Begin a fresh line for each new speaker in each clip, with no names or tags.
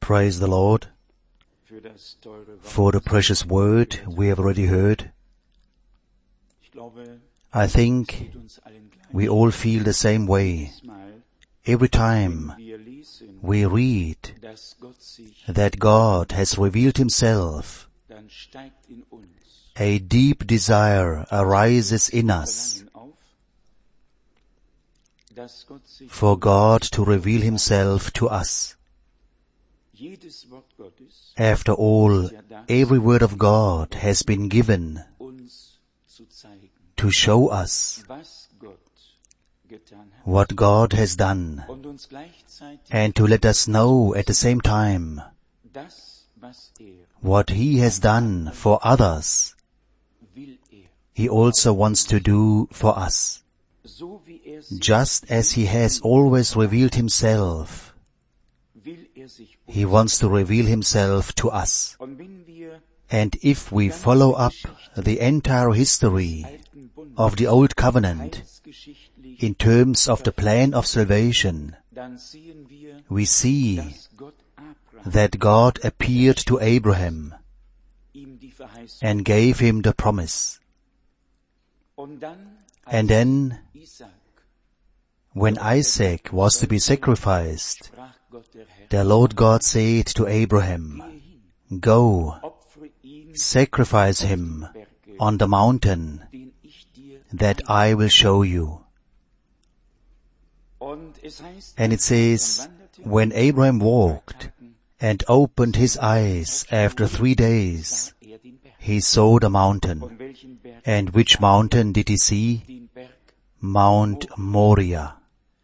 Praise the Lord for the precious word we have already heard. I think we all feel the same way. Every time we read that God has revealed Himself, a deep desire arises in us for God to reveal Himself to us. After all, every word of God has been given to show us what God has done, and to let us know at the same time what He has done for others, He also wants to do for us. Just as He has always revealed Himself, He wants to reveal Himself to us. And if we follow up the entire history of the Old Covenant in terms of the plan of salvation, we see that God appeared to Abraham and gave him the promise. And then, when Isaac was to be sacrificed, the Lord God said to Abraham, "Go, sacrifice him on the mountain that I will show you." And it says, when Abraham walked and opened his eyes after 3 days, he saw the mountain. And which mountain did he see? Mount Moriah.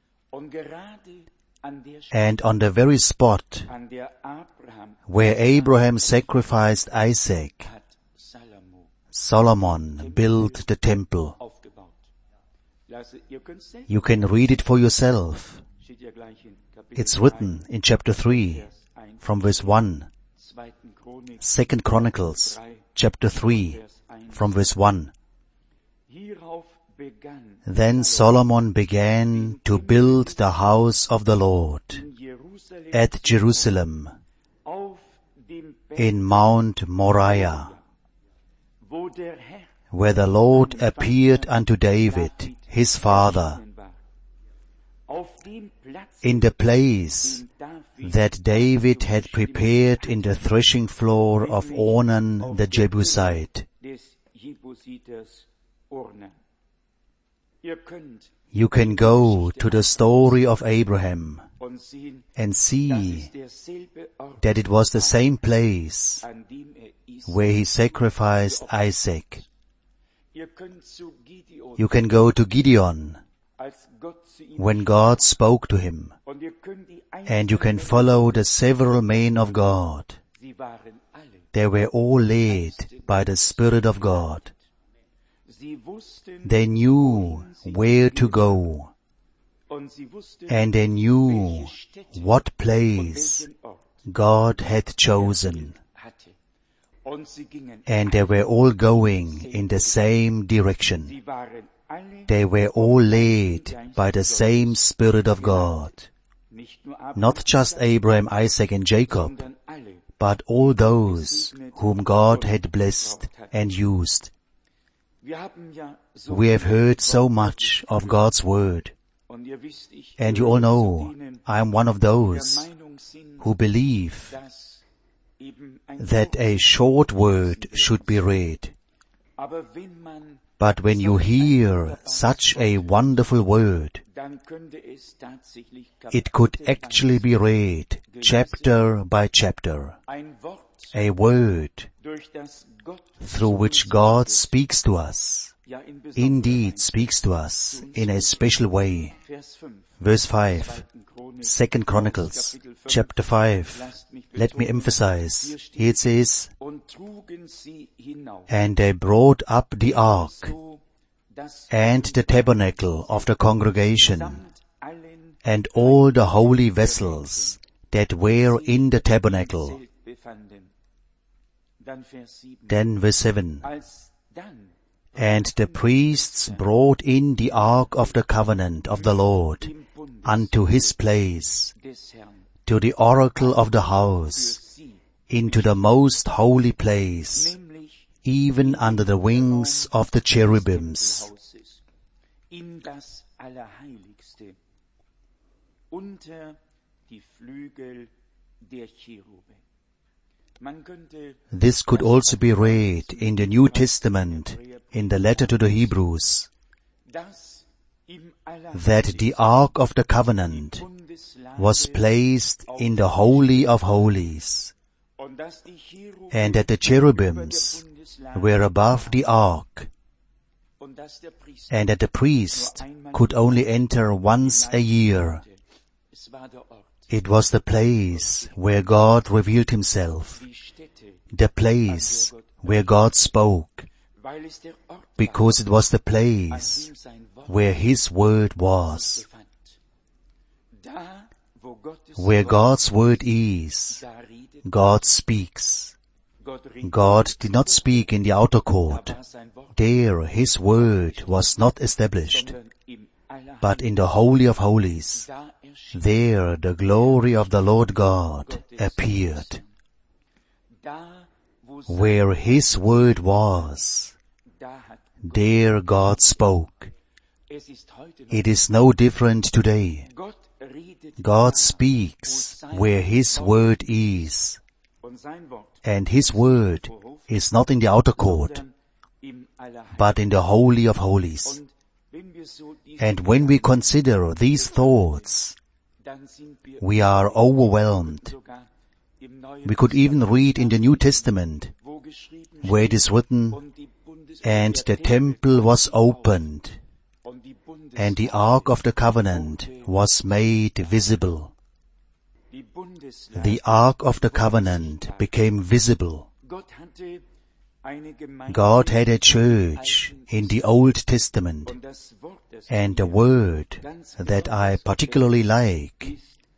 And on the very spot where Abraham sacrificed Isaac, Solomon built the temple. You can read it for yourself. It's written in chapter 3, from verse 1. 2 Chronicles, chapter 3, from verse 1. Then Solomon began to build the house of the Lord at Jerusalem, in Mount Moriah, where the Lord appeared unto David, his father, in the place that David had prepared in the threshing floor of Ornan the Jebusite. You can go to the story of Abraham and see that it was the same place where he sacrificed Isaac. You can go to Gideon when God spoke to him, and you can follow the several men of God. They were all led by the Spirit of God. They knew where to go, and they knew what place God had chosen, and they were all going in the same direction. They were all led by the same Spirit of God. Not just Abraham, Isaac, and Jacob, but all those whom God had blessed and used. We have heard so much of God's Word, and you all know I am one of those who believe that a short word should be read. But when you hear such a wonderful word, it could actually be read chapter by chapter. A word through which God speaks to us, indeed speaks to us in a special way. Verse 5, 2 Chronicles, chapter 5. Let me emphasize. Here it says, "And they brought up the ark, and the tabernacle of the congregation, and all the holy vessels that were in the tabernacle." Then verse 7, "And the priests brought in the ark of the covenant of the Lord unto his place, to the oracle of the house, into the most holy place, even under the wings of the cherubims.
In das Allerheiligste, unter die Flügel der Cherube.
This could also be read in the New Testament, in the letter to the Hebrews, that the Ark of the Covenant was placed in the Holy of Holies, and that the cherubims were above the Ark, and that the priest could only enter once a year. It was the place where God revealed Himself, the place where God spoke, because it was the place where His word was. Where God's word is, God speaks. God did not speak in the outer court. There His word was not established, but in the Holy of Holies. There the glory of the Lord God appeared. Where His word was, there God spoke. It is no different today. God speaks where His word is, and His word is not in the outer court, but in the Holy of Holies. And when we consider these thoughts, we are overwhelmed. We could even read in the New Testament, where it is written, "And the temple was opened, and the Ark of the Covenant was made visible." The Ark of the Covenant became visible. God had a church in the Old Testament, and the word that I particularly like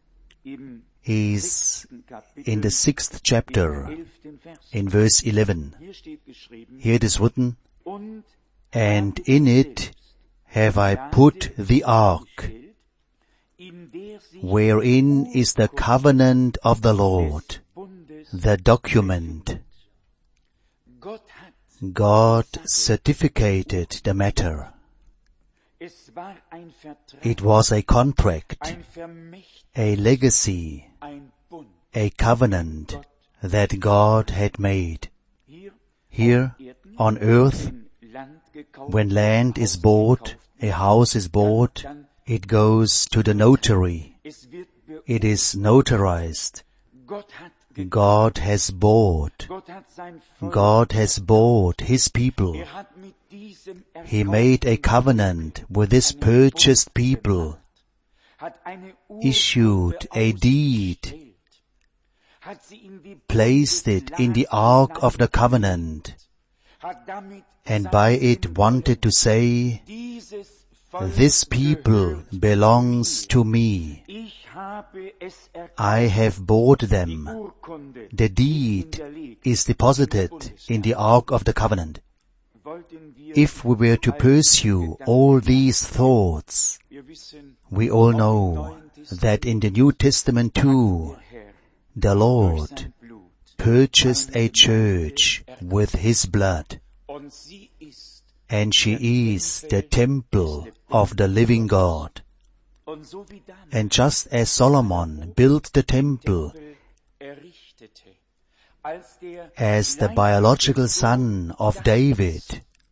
is in the 6th chapter, in verse 11. Here it is written, "And in it have I put the ark, wherein is the covenant of the Lord, the document." God certificated the matter. It was a contract, a legacy, a covenant that God had made. Here on earth, when land is bought, a house is bought, it goes to the notary. It is notarized. God has bought. God has bought His people. He made a covenant with this purchased people, issued a deed, placed it in the Ark of the Covenant, and by it wanted to say, "This people belongs to me. I have bought them." The deed is deposited in the Ark of the Covenant. If we were to pursue all these thoughts, we all know that in the New Testament too, the Lord purchased a church with His blood, and she is the temple of the living God. And just as Solomon built the temple as the biological son of David,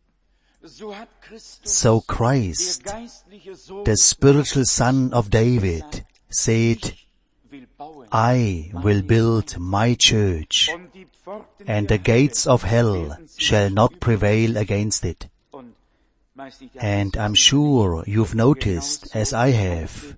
so Christ, the spiritual son of David, said, "I will build my church, and the gates of hell shall not prevail against it." And I'm sure you've noticed, as I have,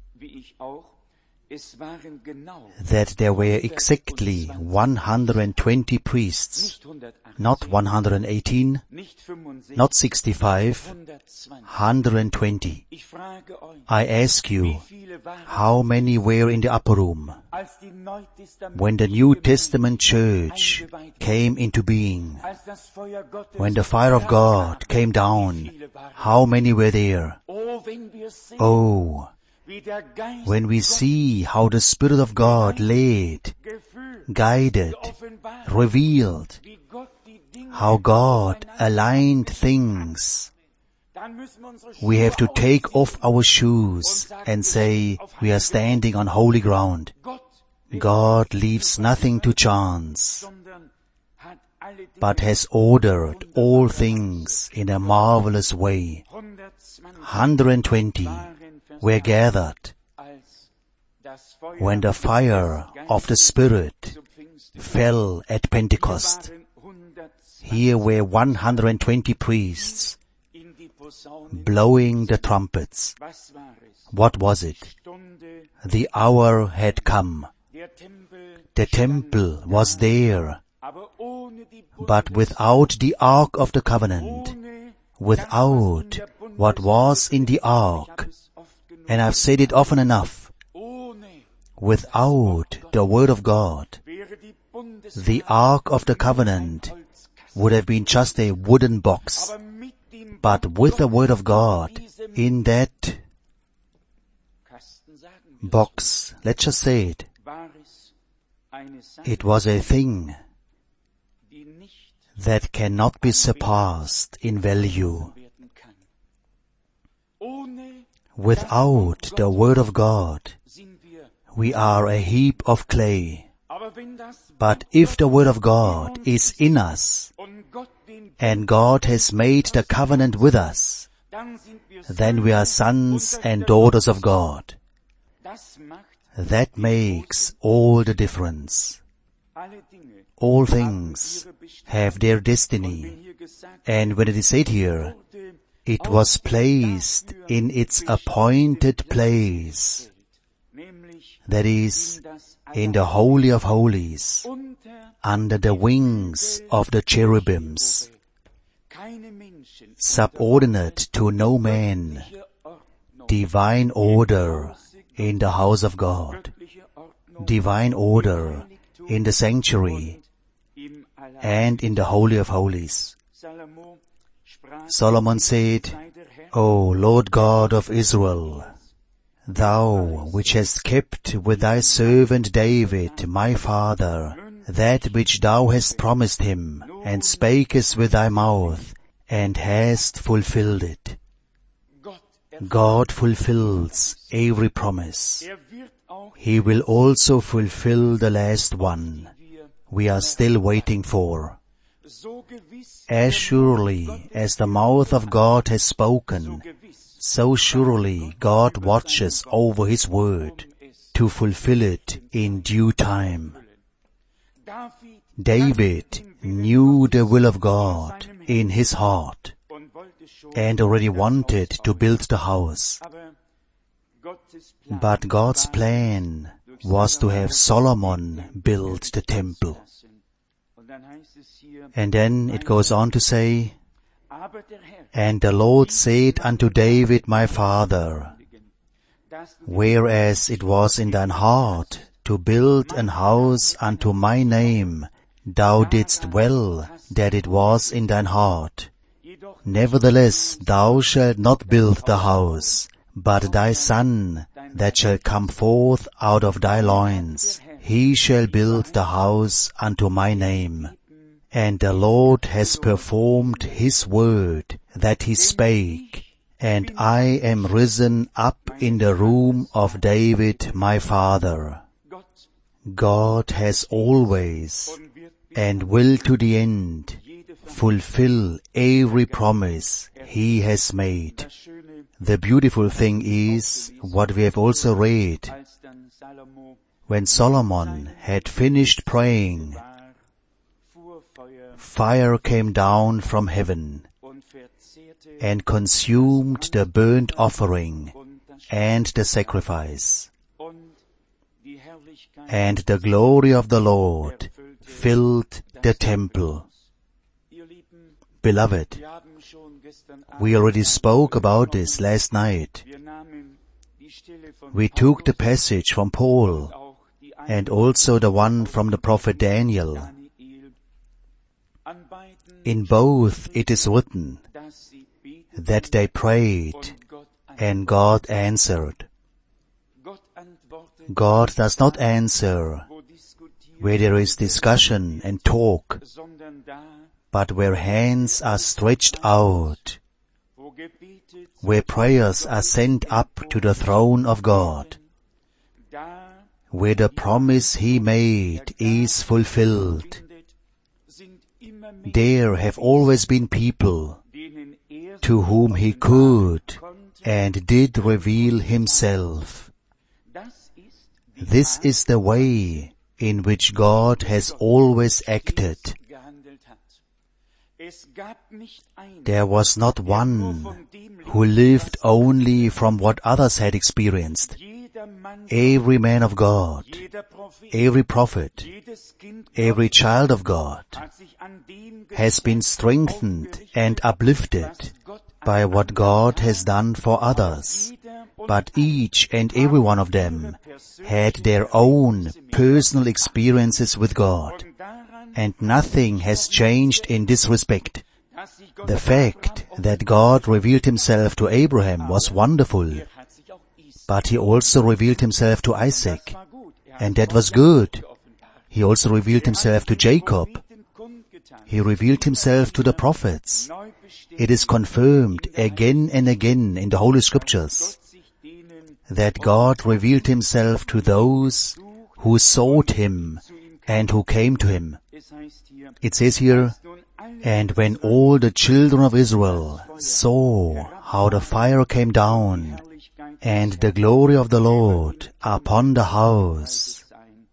that there were exactly 120 priests, not 118, not 65, 120. I ask you, how many were in the upper room when the New Testament church came into being? When the fire of God came down, how many were there? Oh, when we see how the Spirit of God led, guided, revealed, how God aligned things, we have to take off our shoes and say, we are standing on holy ground. God leaves nothing to chance, but has ordered all things in a marvelous way. 120 were gathered when the fire of the Spirit fell at Pentecost. Here were 120 priests blowing the trumpets. What was it? The hour had come. The temple was there, but without the Ark of the Covenant, without what was in the Ark, and I've said it often enough, without the Word of God, the Ark of the Covenant would have been just a wooden box. But with the Word of God in that box, let's just say it, it was a thing that cannot be surpassed in value. Without the Word of God, we are a heap of clay. But if the Word of God is in us, and God has made the covenant with us, then we are sons and daughters of God. That makes all the difference. All things have their destiny. And when it is said here, it was placed in its appointed place, that is, in the Holy of Holies, under the wings of the cherubims, subordinate to no man, divine order in the house of God, divine order in the sanctuary and in the Holy of Holies. Solomon said, O Lord God of Israel, Thou which hast kept with thy servant David, my father, that which thou hast promised him, and spakest with thy mouth, and hast fulfilled it. God fulfills every promise. He will also fulfill the last one we are still waiting for. As surely as the mouth of God has spoken, so surely God watches over His word to fulfill it in due time. David knew the will of God in his heart and already wanted to build the house. But God's plan was to have Solomon build the temple. And then it goes on to say, And the Lord said unto David my father, Whereas it was in thine heart to build an house unto my name, thou didst well that it was in thine heart. Nevertheless thou shalt not build the house, but thy son that shall come forth out of thy loins, he shall build the house unto my name. And the Lord has performed His word that He spake, and I am risen up in the room of David my father. God has always, and will to the end, fulfill every promise He has made. The beautiful thing is what we have also read. When Solomon had finished praying, fire came down from heaven and consumed the burnt offering and the sacrifice. And the glory of the Lord filled the temple. Beloved, we already spoke about this last night. We took the passage from Paul and also the one from the prophet Daniel. In both it is written that they prayed and God answered. God does not answer where there is discussion and talk, but where hands are stretched out, where prayers are sent up to the throne of God, where the promise He made is fulfilled. There have always been people to whom He could and did reveal Himself. This is the way in which God has always acted. There was not one who lived only from what others had experienced. Every man of God, every prophet, every child of God has been strengthened and uplifted by what God has done for others. But each and every one of them had their own personal experiences with God, and nothing has changed in this respect. The fact that God revealed Himself to Abraham was wonderful, but He also revealed Himself to Isaac, and that was good. He also revealed Himself to Jacob. He revealed Himself to the prophets. It is confirmed again and again in the Holy Scriptures that God revealed Himself to those who sought Him and who came to Him. It says here, "And when all the children of Israel saw how the fire came down and the glory of the Lord upon the house,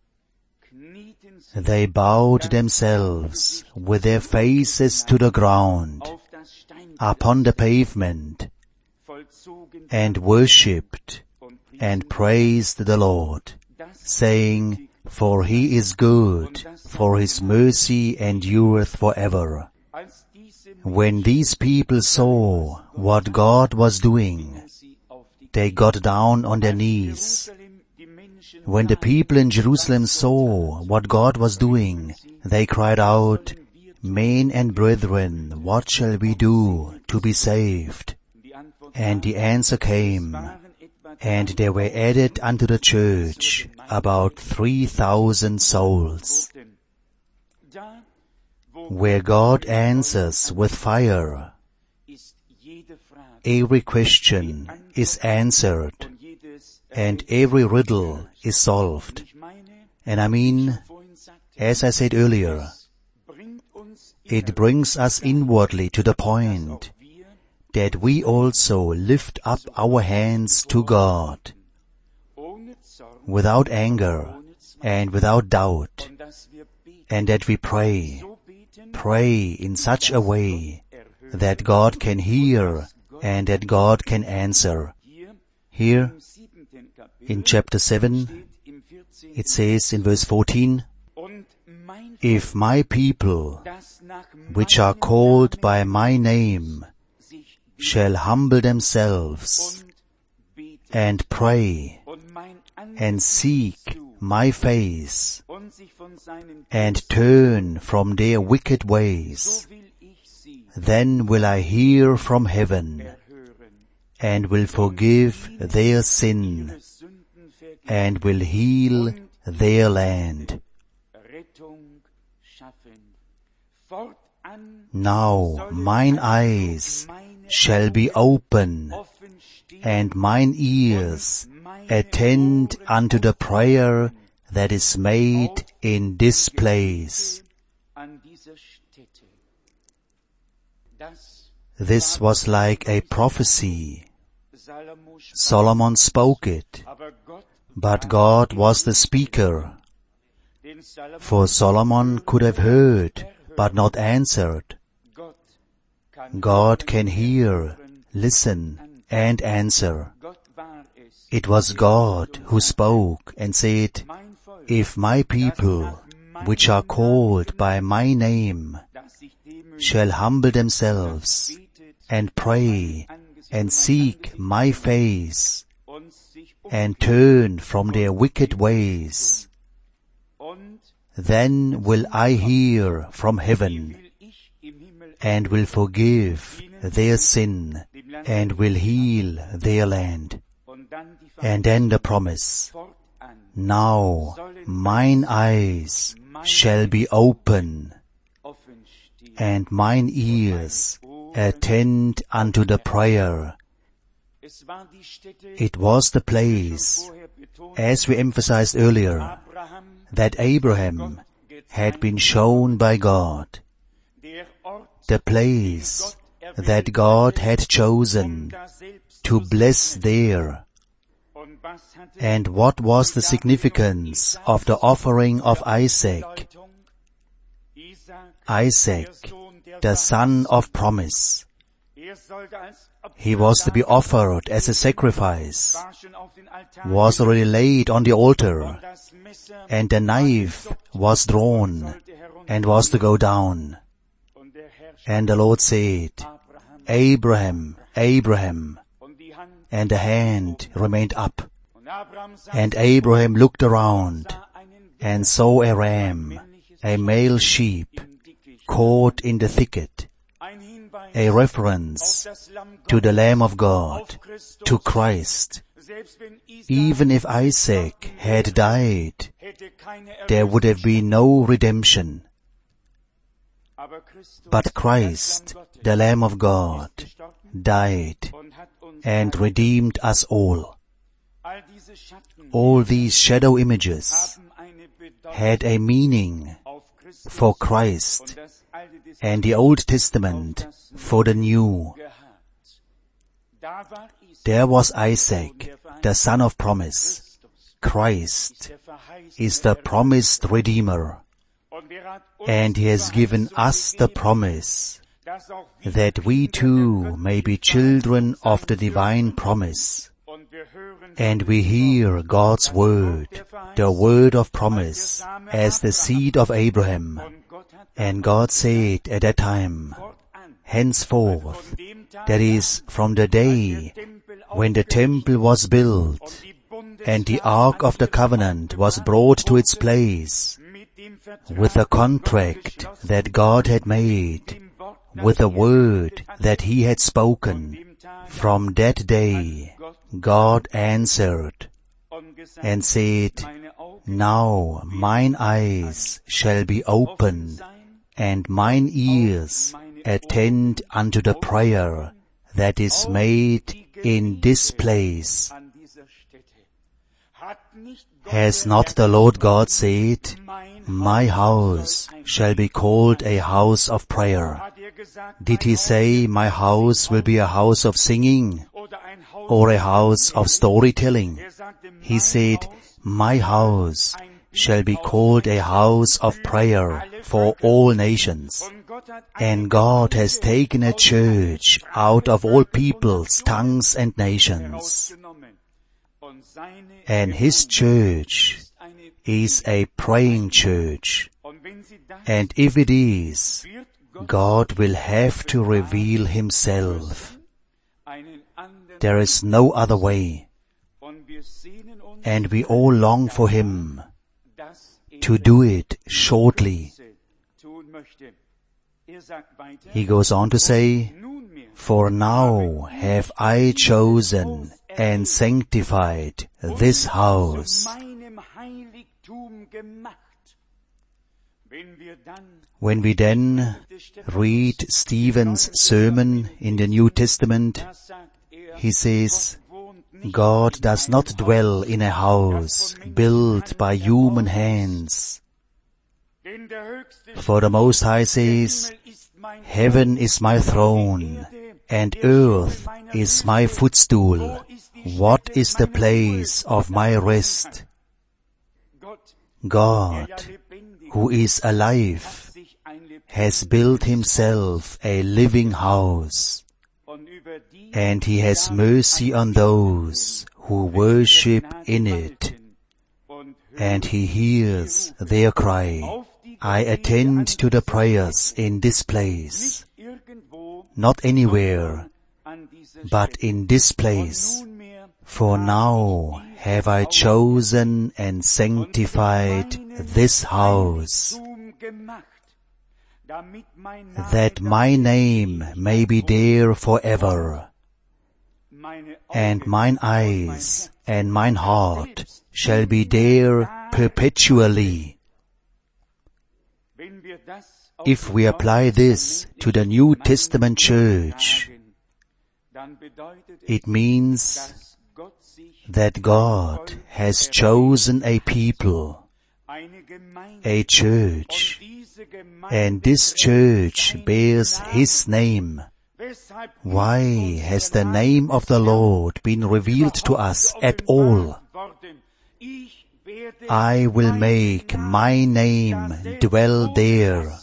they bowed themselves with their faces to the ground upon the pavement and worshipped and praised the Lord, saying, For He is good, for His mercy endureth forever." When these people saw what God was doing, they got down on their knees. When the people in Jerusalem saw what God was doing, they cried out, "Men and brethren, what shall we do to be saved?" And the answer came, and there were added unto the church about 3,000 souls. Where God answers with fire, every question is answered, and every riddle is solved. And I mean, as I said earlier, it brings us inwardly to the point that we also lift up our hands to God without anger and without doubt, and that we pray in such a way that God can hear and that God can answer. Here, in chapter 7, it says in verse 14, "If my people, which are called by my name, shall humble themselves and pray and seek my face and turn from their wicked ways, then will I hear from heaven and will forgive their sin and will heal their land." Now mine eyes shall be open and mine ears attend unto the prayer that is made in this place. This was like a prophecy. Solomon spoke it, but God was the speaker. For Solomon could have heard, but not answered. God can hear, listen, and answer. It was God who spoke and said, "If my people, which are called by my name, shall humble themselves and pray and seek my face and turn from their wicked ways, then will I hear from heaven and will forgive their sin and will heal their land." And then the promise, Now mine eyes shall be open, and mine ears attend unto the prayer. It was the place, as we emphasized earlier, that Abraham had been shown by God. The place that God had chosen to bless there. And what was the significance of the offering of Isaac? Isaac, the son of promise. He was to be offered as a sacrifice, was already laid on the altar, and the knife was drawn and was to go down. And the Lord said, Abraham, Abraham, and the hand remained up. And Abraham looked around and saw a ram, a male sheep, caught in the thicket, a reference to the Lamb of God, to Christ. Even if Isaac had died, there would have been no redemption. But Christ, the Lamb of God, died and redeemed us all. All these shadow images had a meaning for Christ, and the Old Testament for the New. There was Isaac, the son of promise. Christ is the promised Redeemer, and He has given us the promise that we too may be children of the divine promise. And we hear God's word, the word of promise, as the seed of Abraham. And God said at that time, henceforth, that is, from the day when the temple was built, and the Ark of the Covenant was brought to its place, with the contract that God had made, with the word that He had spoken, from that day God answered and said, now mine eyes shall be open, and mine ears attend unto the prayer that is made in this place. Has not the Lord God said, my house shall be called a house of prayer? Did He say, my house will be a house of singing or a house of storytelling? He said, my house shall be called a house of prayer for all nations. And God has taken a church out of all peoples, tongues and nations. And His church is a praying church. And if it is, God will have to reveal Himself. There is no other way. And we all long for Him to do it shortly. He goes on to say, for now have I chosen and sanctified this house. When we then read Stephen's sermon in the New Testament, he says, God does not dwell in a house built by human hands. For the Most High says, heaven is my throne, and earth is my footstool. What is the place of my rest? God, who is alive, has built Himself a living house, and He has mercy on those who worship in it, and He hears their cry. I attend to the prayers in this place, not anywhere, but in this place. For now have I chosen and sanctified this house, that my name may be there forever, and mine eyes and mine heart shall be there perpetually. If we apply this to the New Testament church, it means that God has chosen a people, a church, and this church bears His name. Why has the name of the Lord been revealed to us at all? I will make my name dwell there.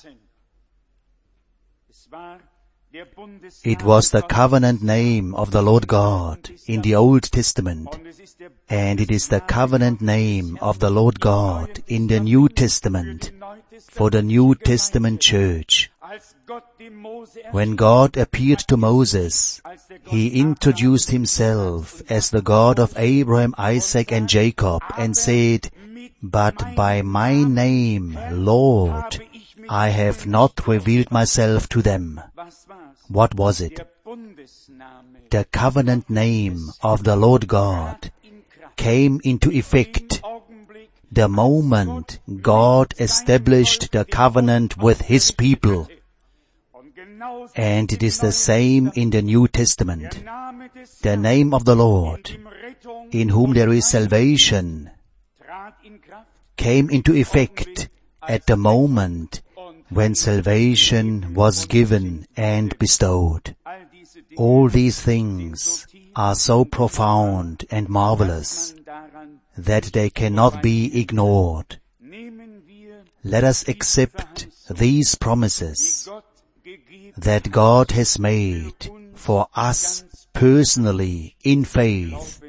It was the covenant name of the Lord God in the Old Testament, and it is the covenant name of the Lord God in the New Testament for the New Testament church. When God appeared to Moses, He introduced Himself as the God of Abraham, Isaac, and Jacob, and said, "But by my name, Lord, I have not revealed myself to them." What was it? The covenant name of the Lord God came into effect the moment God established the covenant with His people. And it is the same in the New Testament. The name of the Lord, in whom there is salvation, came into effect at the moment when salvation was given and bestowed. All these things are so profound and marvelous that they cannot be ignored. Let us accept these promises that God has made for us personally in faith,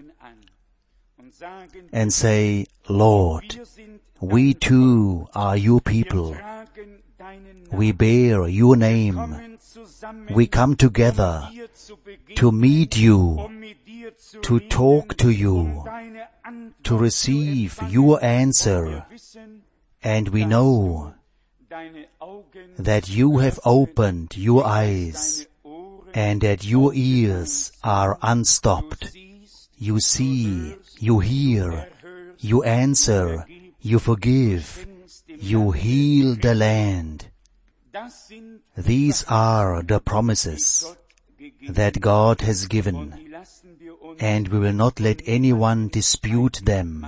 and say, "Lord, we too are your people. We bear your name. We come together to meet you, to talk to you, to receive your answer, and we know that you have opened your eyes and that your ears are unstopped. You see, you hear, you answer, you forgive, you heal the land." These are the promises that God has given, and we will not let anyone dispute them,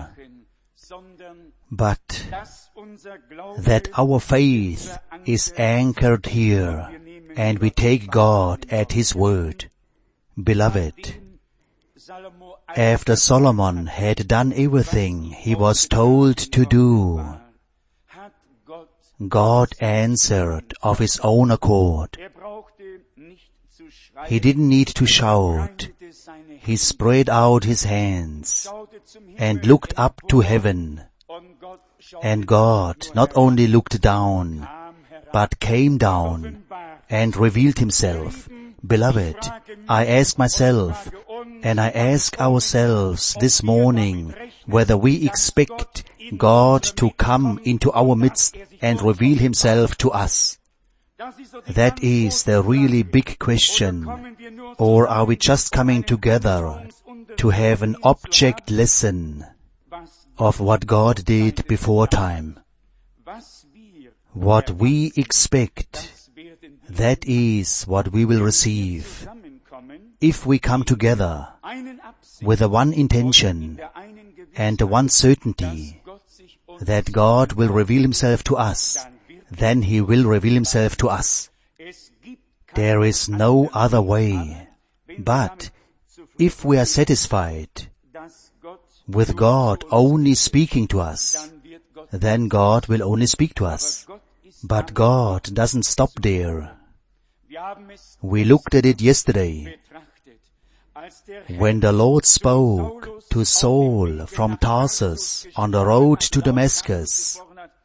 but that our faith is anchored here, and we take God at His word. Beloved, after Solomon had done everything he was told to do, God answered of His own accord. He didn't need to shout. He spread out His hands and looked up to heaven. And God not only looked down, but came down and revealed Himself. Beloved, I ask myself, and I ask ourselves this morning, whether we expect God to come into our midst and reveal Himself to us. That is the really big question. Or are we just coming together to have an object lesson of what God did before time? What we expect, that is what we will receive. If we come together with the one intention and the one certainty that God will reveal Himself to us, then He will reveal Himself to us. There is no other way. But if we are satisfied with God only speaking to us, then God will only speak to us. But God doesn't stop there. We looked at it yesterday. When the Lord spoke to Saul from Tarsus on the road to Damascus,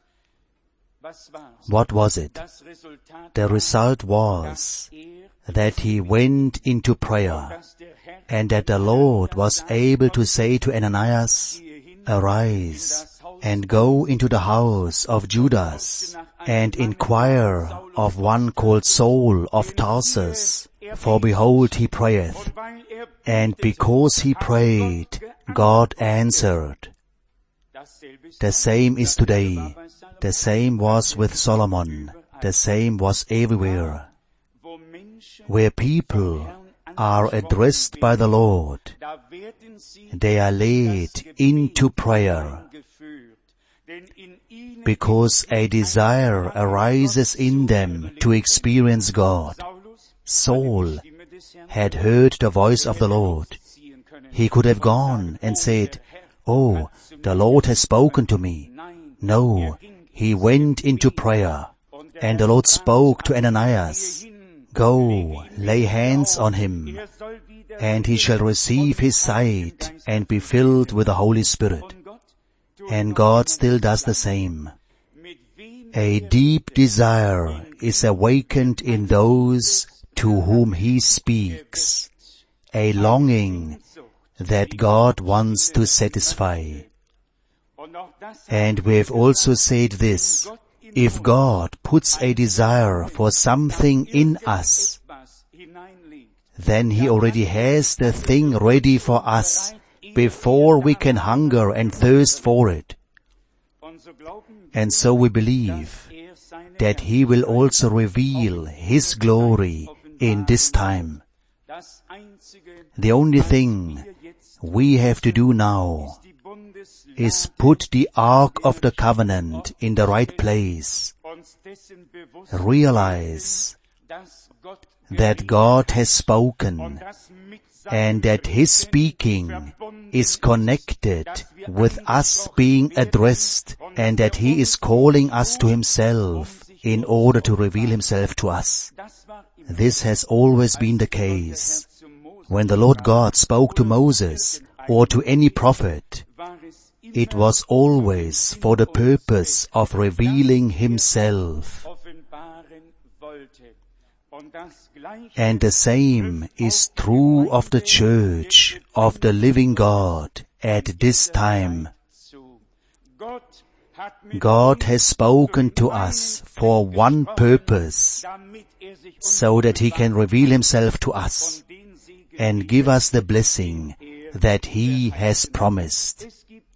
what was it? The result was that he went into prayer, and that the Lord was able to say to Ananias, "Arise and go into the house of Judas and inquire of one called Saul of Tarsus, for behold he prayeth." And because he prayed, God answered. The same is today. The same was with Solomon. The same was everywhere. Where people are addressed by the Lord, they are led into prayer, because a desire arises in them to experience God. Saul had heard the voice of the Lord. He could have gone and said, "Oh, the Lord has spoken to me." No, he went into prayer, and the Lord spoke to Ananias, "Go, lay hands on him, and he shall receive his sight and be filled with the Holy Spirit." And God still does the same. A deep desire is awakened in those to whom He speaks, a longing that God wants to satisfy. And we have also said this: if God puts a desire for something in us, then He already has the thing ready for us before we can hunger and thirst for it. And so we believe that He will also reveal His glory in this time. The only thing we have to do now is put the Ark of the Covenant in the right place. Realize that God has spoken, and that His speaking is connected with us being addressed, and that He is calling us to Himself in order to reveal Himself to us. This has always been the case. When the Lord God spoke to Moses or to any prophet, it was always for the purpose of revealing Himself. And the same is true of the Church of the living God at this time. God has spoken to us for one purpose, so that He can reveal Himself to us and give us the blessing that He has promised.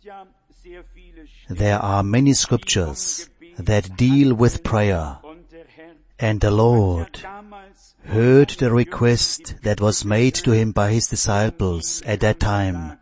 There are many scriptures that deal with prayer, and the Lord heard the request that was made to Him by His disciples at that time.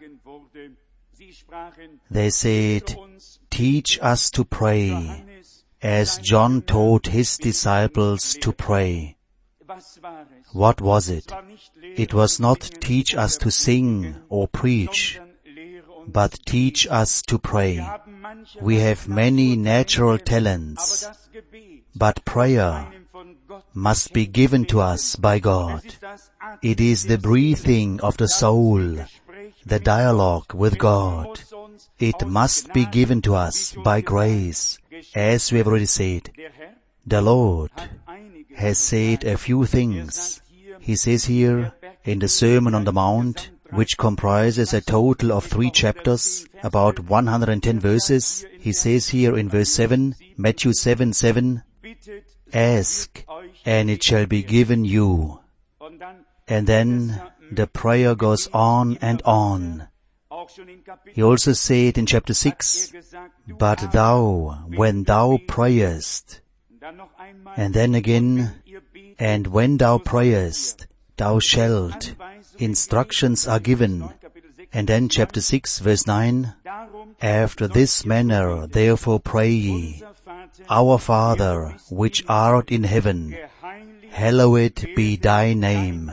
They said, "Teach us to pray, as John taught his disciples to pray." What was it? It was not teach us to sing or preach, but teach us to pray. We have many natural talents, but prayer must be given to us by God. It is the breathing of the soul, the dialogue with God. It must be given to us by grace, as we have already said. The Lord has said a few things. He says here in the Sermon on the Mount, which comprises a total of 3 chapters, about 110 verses. He says here in verse 7, Matthew 7:7, "Ask, and it shall be given you." And then the prayer goes on and on. He also said in chapter 6, "But thou, when thou prayest," and then again, "And when thou prayest, thou shalt." Instructions are given. And then chapter 6 verse 9, "After this manner therefore pray ye, Our Father, which art in heaven, hallowed be thy name."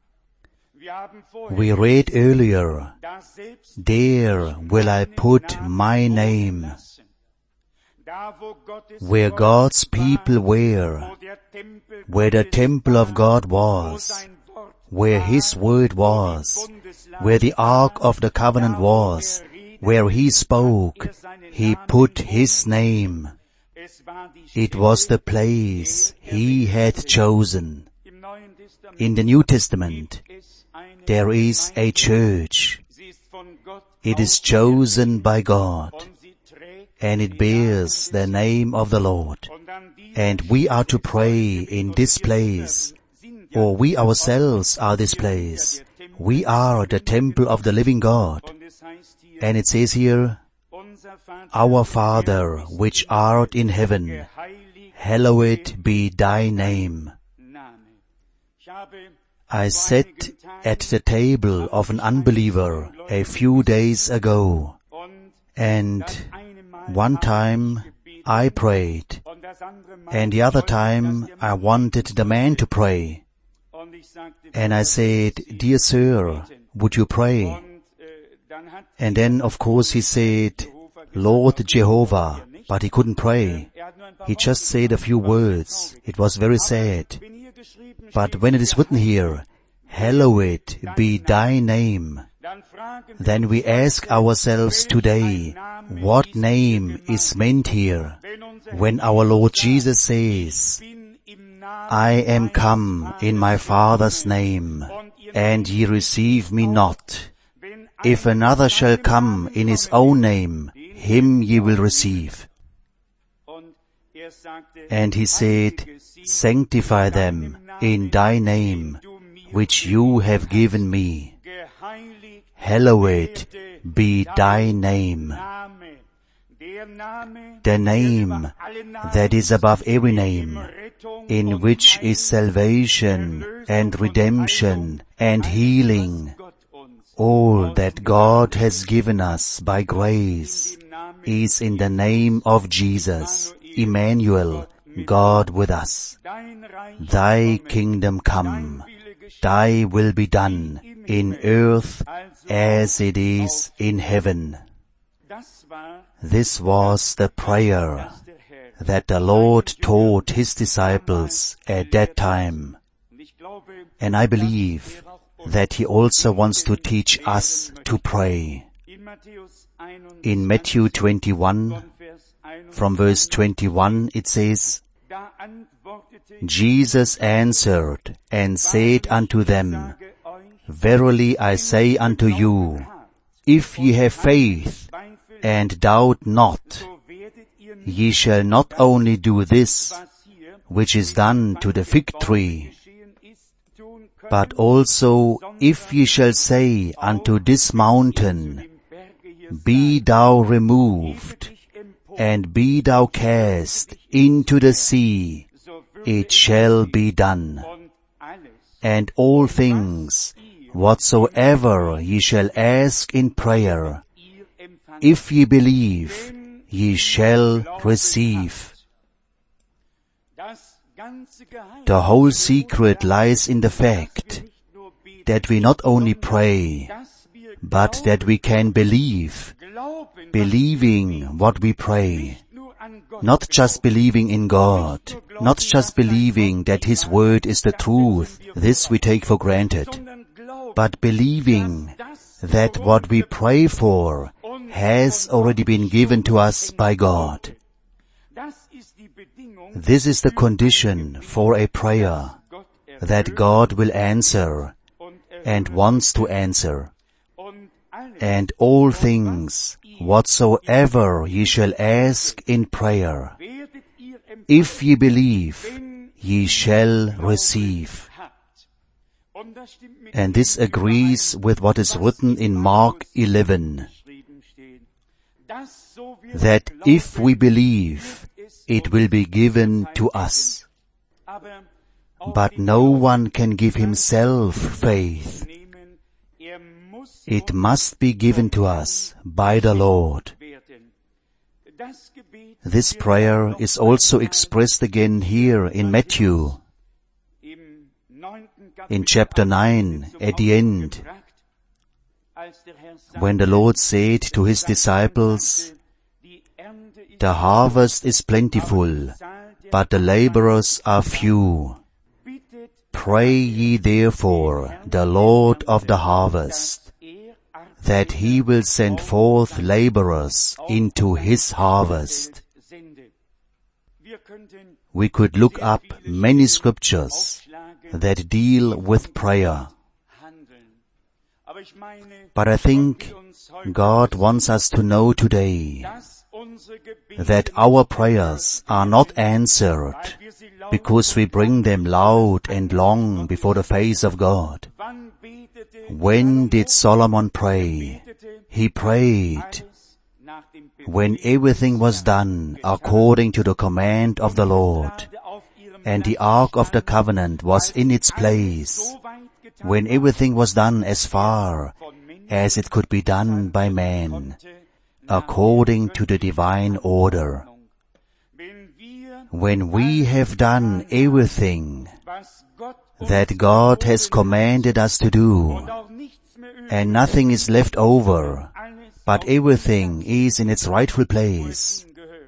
We read earlier, "There will I put my name." Where God's people were, where the temple of God was, where His word was, where the Ark of the Covenant was, where He spoke, He put His name. It was the place He had chosen. In the New Testament, there is a church. It is chosen by God, and it bears the name of the Lord. And we are to pray in this place, or we ourselves are this place. We are the temple of the living God. And it says here, Our Father, which art in heaven, hallowed be thy name. I sat at the table of an unbeliever a few days ago, and one time I prayed, and the other time I wanted the man to pray. And I said, "Dear sir, would you pray?" And then, of course, he said, "Lord Jehovah," but he couldn't pray. He just said a few words. It was very sad. But when it is written here, hallowed be thy name, then we ask ourselves today, what name is meant here when our Lord Jesus says, "I am come in my Father's name, and ye receive me not. If another shall come in his own name, him ye will receive." And he said, "Sanctify them in thy name, which you have given me. Hallowed be thy name." The name that is above every name, in which is salvation and redemption and healing. All that God has given us by grace is in the name of Jesus, Emmanuel, God with us. Thy kingdom come, thy will be done in earth as it is in heaven. This was the prayer that the Lord taught his disciples at that time. And I believe that he also wants to teach us to pray. In Matthew 21, from verse 21, it says, "Jesus answered and said unto them, Verily I say unto you, if ye have faith and doubt not, ye shall not only do this, which is done to the fig tree, but also if ye shall say unto this mountain, Be thou removed, and be thou cast into the sea, it shall be done. And all things, whatsoever ye shall ask in prayer, if ye believe, ye shall receive." The whole secret lies in the fact that we not only pray, but that we can believe, believing what we pray. Not just believing in God, not just believing that His Word is the truth, this we take for granted, but believing that what we pray for has already been given to us by God. This is the condition for a prayer that God will answer and wants to answer. And all things, whatsoever ye shall ask in prayer, if ye believe, ye shall receive. And this agrees with what is written in Mark 11, that if we believe, it will be given to us. But no one can give himself faith. It must be given to us by the Lord. This prayer is also expressed again here in Matthew. In chapter 9, at the end, when the Lord said to His disciples, "The harvest is plentiful, but the laborers are few. Pray ye therefore the Lord of the harvest, that He will send forth laborers into His harvest." We could look up many scriptures that deal with prayer. But I think God wants us to know today that our prayers are not answered because we bring them loud and long before the face of God. When did Solomon pray? He prayed when everything was done according to the command of the Lord, and the Ark of the Covenant was in its place, when everything was done as far as it could be done by man, according to the divine order. When we have done everything that God has commanded us to do, and nothing is left over, but everything is in its rightful place,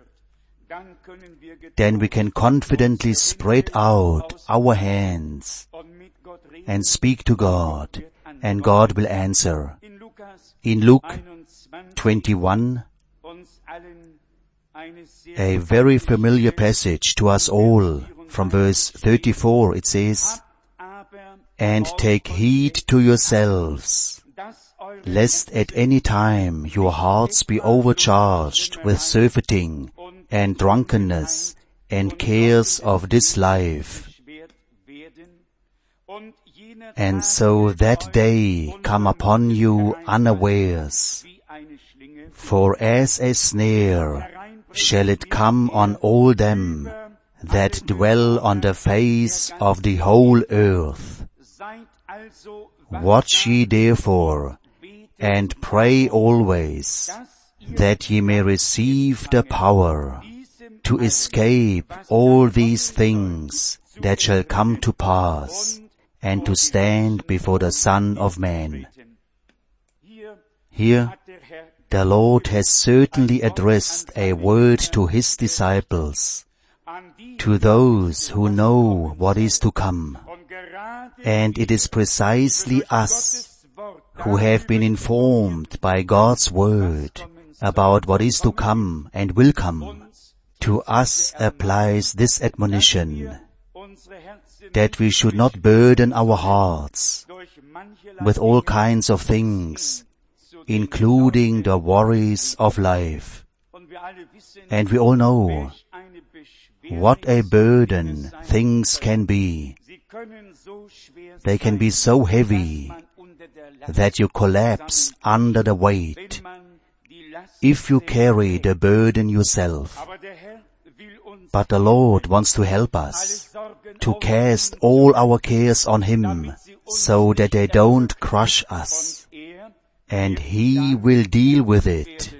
then we can confidently spread out our hands and speak to God, and God will answer. In Luke 21, a very familiar passage to us all, from verse 34, it says, "And take heed to yourselves, lest at any time your hearts be overcharged with surfeiting and drunkenness and cares of this life, and so that day come upon you unawares. For as a snare shall it come on all them that dwell on the face of the whole earth. Watch ye therefore, and pray always, that ye may receive the power to escape all these things that shall come to pass, and to stand before the Son of Man." Here, the Lord has certainly addressed a word to His disciples, to those who know what is to come. And it is precisely us who have been informed by God's word about what is to come and will come. To us applies this admonition, that we should not burden our hearts with all kinds of things, including the worries of life. And we all know what a burden things can be. They can be so heavy that you collapse under the weight if you carry the burden yourself. But the Lord wants to help us to cast all our cares on Him, so that they don't crush us. And He will deal with it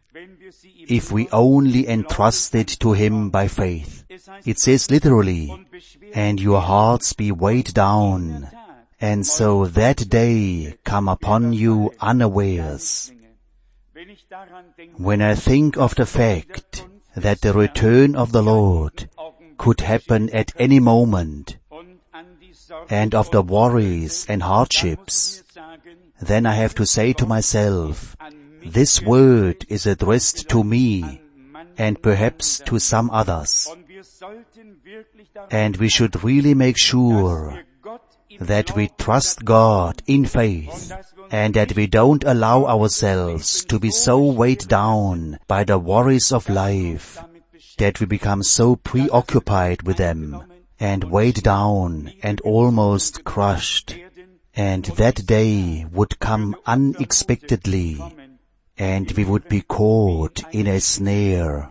if we only entrust it to Him by faith. It says literally, "And your hearts be weighed down, and so that day come upon you unawares." When I think of the fact that the return of the Lord could happen at any moment, and of the worries and hardships, then I have to say to myself, this word is addressed to me, and perhaps to some others. And we should really make sure that we trust God in faith, and that we don't allow ourselves to be so weighed down by the worries of life that we become so preoccupied with them, and weighed down and almost crushed. And that day would come unexpectedly, and we would be caught in a snare.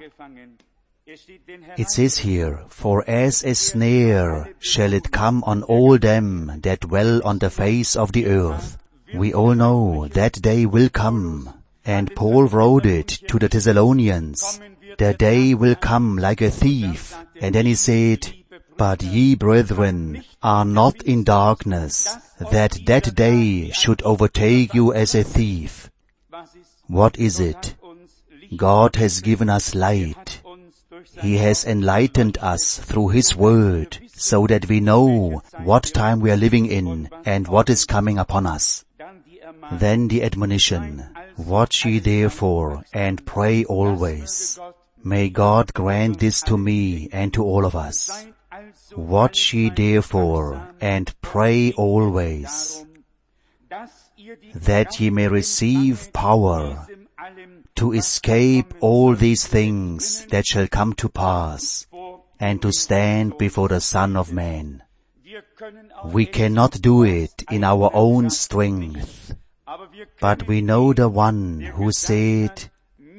It says here, "For as a snare shall it come on all them that dwell on the face of the earth." We all know that day will come, and Paul wrote it to the Thessalonians. The day will come like a thief, and then he said, "But ye, brethren, are not in darkness, that that day should overtake you as a thief." What is it? God has given us light. He has enlightened us through His word, so that we know what time we are living in and what is coming upon us. Then the admonition, "Watch ye therefore, and pray always." May God grant this to me and to all of us. Watch ye therefore, and pray always, that ye may receive power to escape all these things that shall come to pass, and to stand before the Son of Man. We cannot do it in our own strength, but we know the one who said,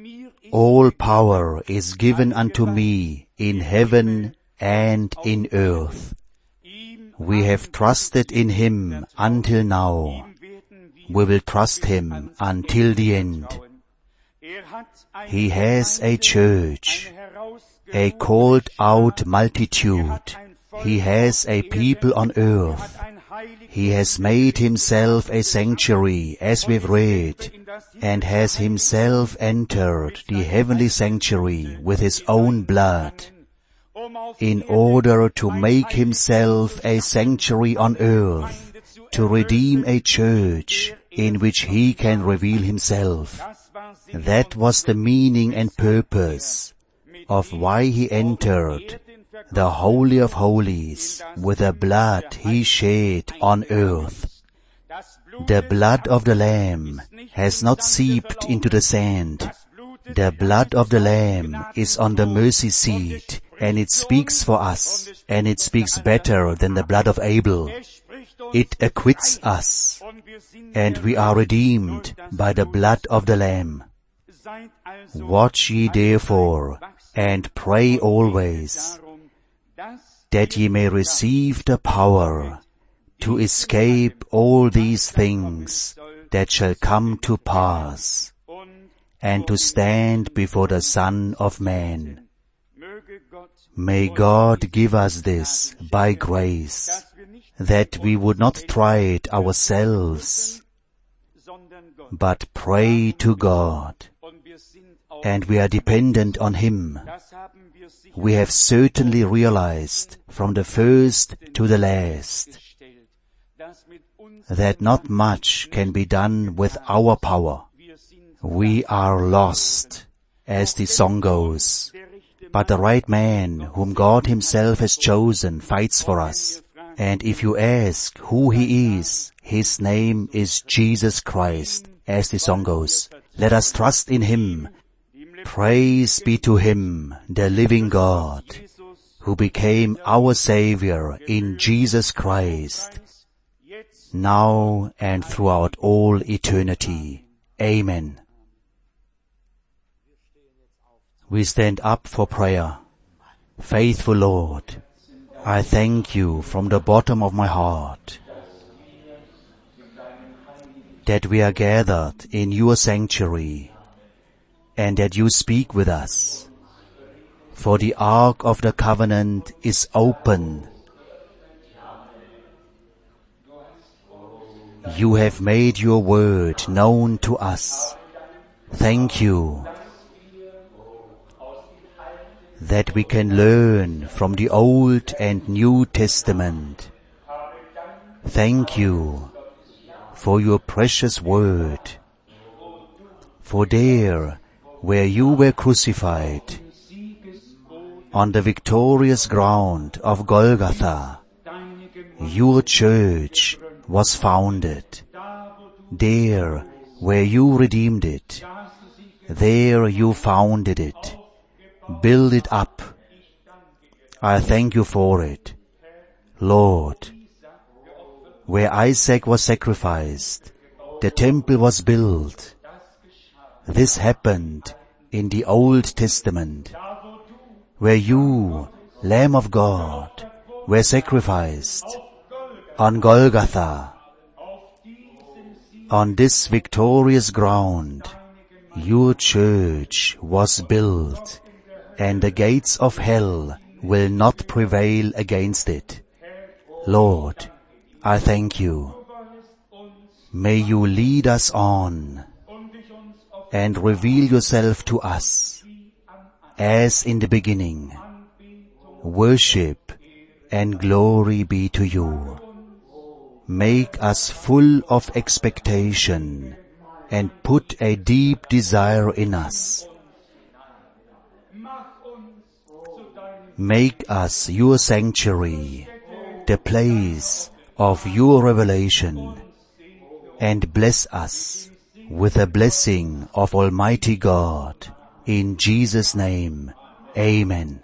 All power is given unto me in heaven and in earth. We have trusted in Him until now. We will trust Him until the end. He has a church, a called out multitude. He has a people on earth. He has made Himself a sanctuary, as we've read, and has Himself entered the heavenly sanctuary with His own blood, in order to make Himself a sanctuary on earth, to redeem a church in which He can reveal Himself. That was the meaning and purpose of why He entered the Holy of Holies with the blood He shed on earth. The blood of the Lamb has not seeped into the sand. The blood of the Lamb is on the mercy seat, and it speaks for us, and it speaks better than the blood of Abel. It acquits us, and we are redeemed by the blood of the Lamb. Watch ye therefore, and pray always, that ye may receive the power to escape all these things that shall come to pass, and to stand before the Son of Man. May God give us this by grace, that we would not try it ourselves, but pray to God, and we are dependent on Him. We have certainly realized from the first to the last that not much can be done with our power. We are lost, as the song goes, but the right man whom God Himself has chosen fights for us. And if you ask who He is, His name is Jesus Christ, as the song goes. Let us trust in Him. Praise be to Him, the living God, who became our Savior in Jesus Christ, now and throughout all eternity. Amen. We stand up for prayer. Faithful Lord, I thank You from the bottom of my heart that we are gathered in Your sanctuary, and that You speak with us. For the ark of the covenant is open. You have made Your word known to us. Thank You that we can learn from the Old and New Testament. Thank You for Your precious word. For there, where You were crucified, on the victorious ground of Golgotha, Your church was founded. There, where You redeemed it, there You founded it. Build it up. I thank You for it. Lord, where Isaac was sacrificed, the temple was built. This happened in the Old Testament, where You, Lamb of God, were sacrificed on Golgotha. On this victorious ground, Your church was built, and the gates of hell will not prevail against it. Lord, I thank You. May You lead us on and reveal Yourself to us as in the beginning. Worship and glory be to You. Make us full of expectation and put a deep desire in us. Make us Your sanctuary, the place of Your revelation, and bless us with the blessing of Almighty God. In Jesus' name, Amen.